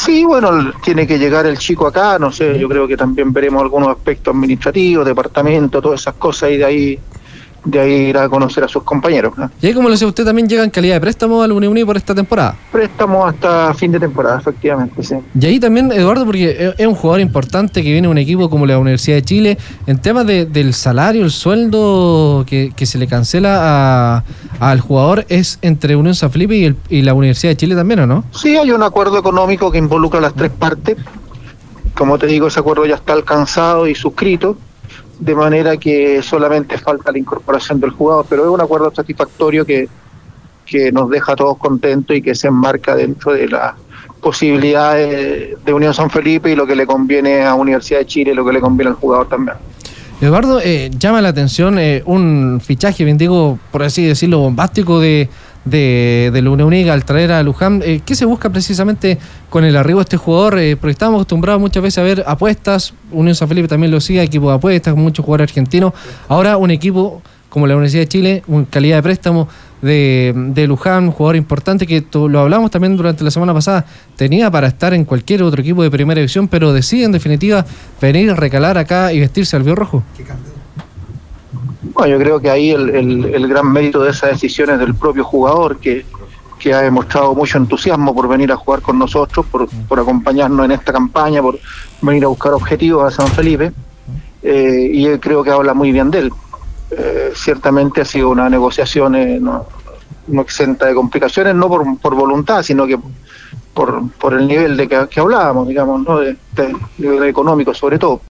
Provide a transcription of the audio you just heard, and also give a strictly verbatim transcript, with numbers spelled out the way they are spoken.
Sí, bueno, tiene que llegar el chico acá, no sé, yo creo que también veremos algunos aspectos administrativos, departamento, todas esas cosas, y de ahí de ahí ir a conocer a sus compañeros, ¿no? Y ahí, como lo decía usted, también llega en calidad de préstamo al Uniuni por esta temporada. Préstamo hasta fin de temporada, efectivamente, sí. Y ahí también, Eduardo, porque es un jugador importante que viene de un equipo como la Universidad de Chile, en temas de, del salario, el sueldo que, que se le cancela a, al jugador es entre Unión San Felipe y, el, y la Universidad de Chile también, ¿o no? Sí, hay un acuerdo económico que involucra a las tres partes. Como te digo, ese acuerdo ya está alcanzado y suscrito, de manera que solamente falta la incorporación del jugador, pero es un acuerdo satisfactorio que, que nos deja a todos contentos y que se enmarca dentro de las posibilidades de Unión San Felipe y lo que le conviene a Universidad de Chile, lo que le conviene al jugador también. Eduardo, eh, llama la atención eh, un fichaje, bien digo, por así decirlo, bombástico de de, de la Unión al traer a Luján. Eh, ¿Qué se busca precisamente con el arribo de este jugador? Eh, porque estamos acostumbrados muchas veces a ver apuestas, Unión San Felipe también lo sigue, equipo de apuestas, con muchos jugadores argentinos. Ahora un equipo como la Universidad de Chile, en calidad de préstamo de, de Luján, un jugador importante que to, lo hablamos también durante la semana pasada, tenía para estar en cualquier otro equipo de primera división, pero decide en definitiva venir a recalar acá y vestirse al biorrojo. Bueno, yo creo que ahí el, el, el gran mérito de esa decisión es del propio jugador, que, que ha demostrado mucho entusiasmo por venir a jugar con nosotros, por, por acompañarnos en esta campaña, por venir a buscar objetivos a San Felipe, eh, y yo creo que habla muy bien de él. Eh, ciertamente ha sido una negociación eh, no, no exenta de complicaciones, no por, por voluntad, sino que por, por el nivel de que, que hablábamos, digamos, ¿no? de, de, de económico sobre todo.